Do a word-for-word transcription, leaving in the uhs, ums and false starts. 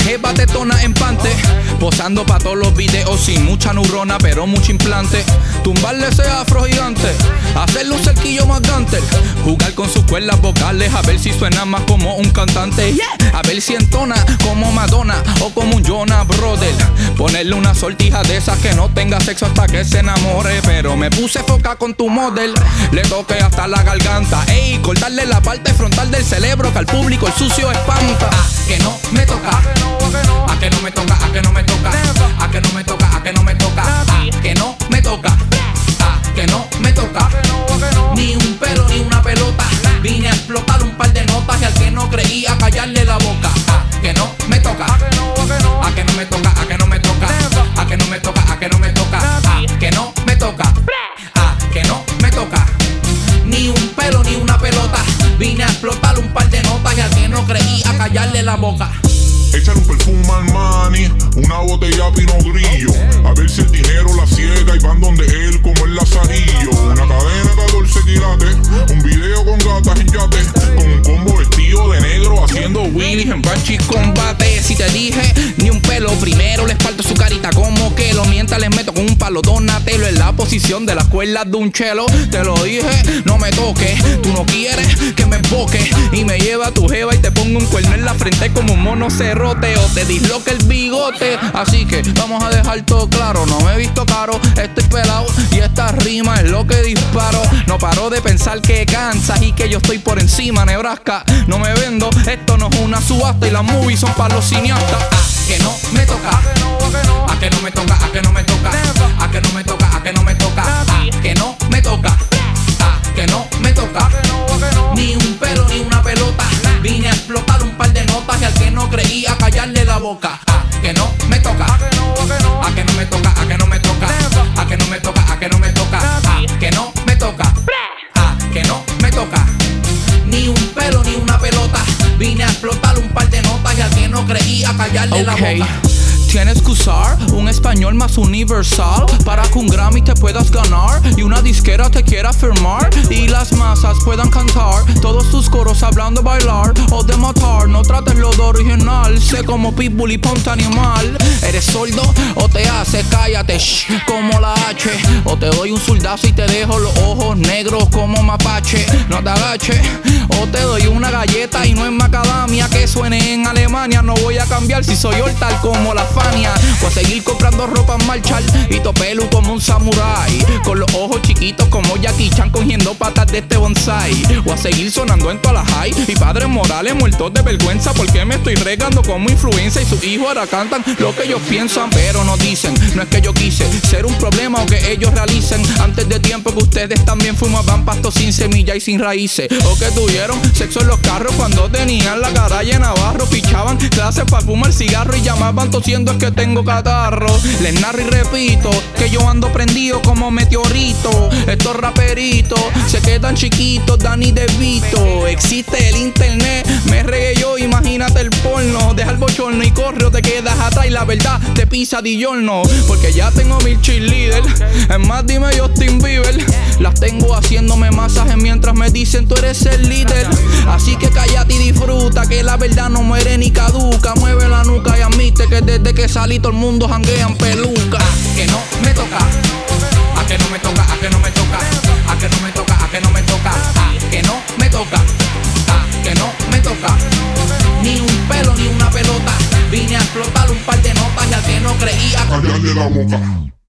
jeva tetona empante, posando pa' todos los videos sin mucha neurona, pero mucho implante. Tumbarle ese afro gigante, hacerle un cerquillo más gantel, jugar con sus cuerdas vocales a ver si suena más como un cantante, yeah. A ver si entona como Madonna o como un Jonas Brother. Ponerle una sortija de esas que no tenga sexo hasta que se enamore. Pero me puse foca con tu model, le toqué hasta la garganta. Ey, cortarle la parte frontal del cerebro que al público el sucio espanta. Ah, que no me toca, a que no me toca, a que no me toca, a que no me toca, a que no me toca, a que no me toca, a que no me toca. Ni un pelo ni una pelota, vine a explotar un par de notas y al que no creía callarle la boca. A que no me toca, a que no me toca, a que no me toca, a que no me toca, a que no me toca, a que no me toca, a que no me toca. Ni un pelo ni una pelota, vine a explotar un par de notas y al que no creía callarle la boca. Échale un perfume al mani, una botella Pino Grillo, a ver si el dinero la ciega y van donde él como el Lazarillo. Una cadena catorce quilates, un video con gatas en yate, con un combo vestido de negro haciendo Willis en Banshee combate. Si te dije ni un pelo, primero les parto su carita como que lo mientras les meto con un palo Donatello en la posición de las cuerdas de un chelo. Te lo dije, no me toques, tú no quieres que me emboque y me lleva tu jeva y te pongo un cuerno en la frente como un mono cerroteo. Te disloque el bigote, así que vamos a dejar todo claro. No me he visto caro, estoy pelado y esta rima es lo que disparo. No paro de pensar que cansas y que yo estoy por encima, Nebraska. No me vendo, esto no es una subasta y las movies son para los cineastas. A que no me toca, a que no me toca, a que no me toca, a que no me toca, a que no me toca, a que no me toca, a que no me toca. Ni un pelo ni una pelota, vine a explotar un par de notas y al que no creía callarle la boca. A que no me toca, a que no me toca, a que no me toca, a que no me toca, a que no me toca, a que no me toca, a que no me toca. Ni un pelo ni una pelota, vine a explotar un par de notas y al que no creía callarle okay. la boca. Tienes que usar un español más universal para que un Grammy te puedas ganar y una disquera te quiera firmar y las masas puedan cantar todos tus coros hablando de bailar o de matar. No trates lo de original, sé como Pitbull y ponte animal. ¿Eres sordo o te hace? Cállate, shh, como la H. O te doy un zurdazo y te dejo los ojos negros como mapache. No te agaches, o te doy una galleta y no es macadamia que suene en Alemania. No voy a cambiar si soy hortal como la Fania. Voy a seguir comprando ropa en Marshall y topelu como un samurái, con los ojos chiquitos como Jackie Chan cogiendo patas de este bonsai. Voy a seguir sonando en todas las high y padres morales muertos de vergüenza porque me estoy regando como influencia y sus hijos ahora cantan lo que ellos piensan, pero no dicen. No es que yo quise ser un problema o que ellos realicen antes de tiempo que ustedes también fumaban pasto sin semilla y sin raíces, o que tuvieron sexo en los carros cuando tenían la cara llena de barro, pichaban clases para fumar cigarro y llamaban tosiendo es que tengo catarro. Les narro y repito que yo ando prendido como meteorito. Estos raperitos se quedan chiquitos, Danny DeVito. Existe el internet, me regué yo, imagínate el porno. Deja el bochorno y corre o te quedas atrás y la verdad te pisa di giorno. Porque ya tengo mil cheerleaders, es más dime Justin Bieber. Las tengo haciéndome masajes mientras me dicen tú eres el líder. Así que cállate y disfruta que la verdad no muere ni caduca. Mueve la nuca y admite que desde que salí todo el mundo janguea en peluca. A que no me toca, a que no me toca, a que no me toca, a que no me toca, a que no me toca, a que no me toca, a que no me toca. Ni un pelo ni una pelota, vine a explotar un par de notas y al que no creía callarle la boca.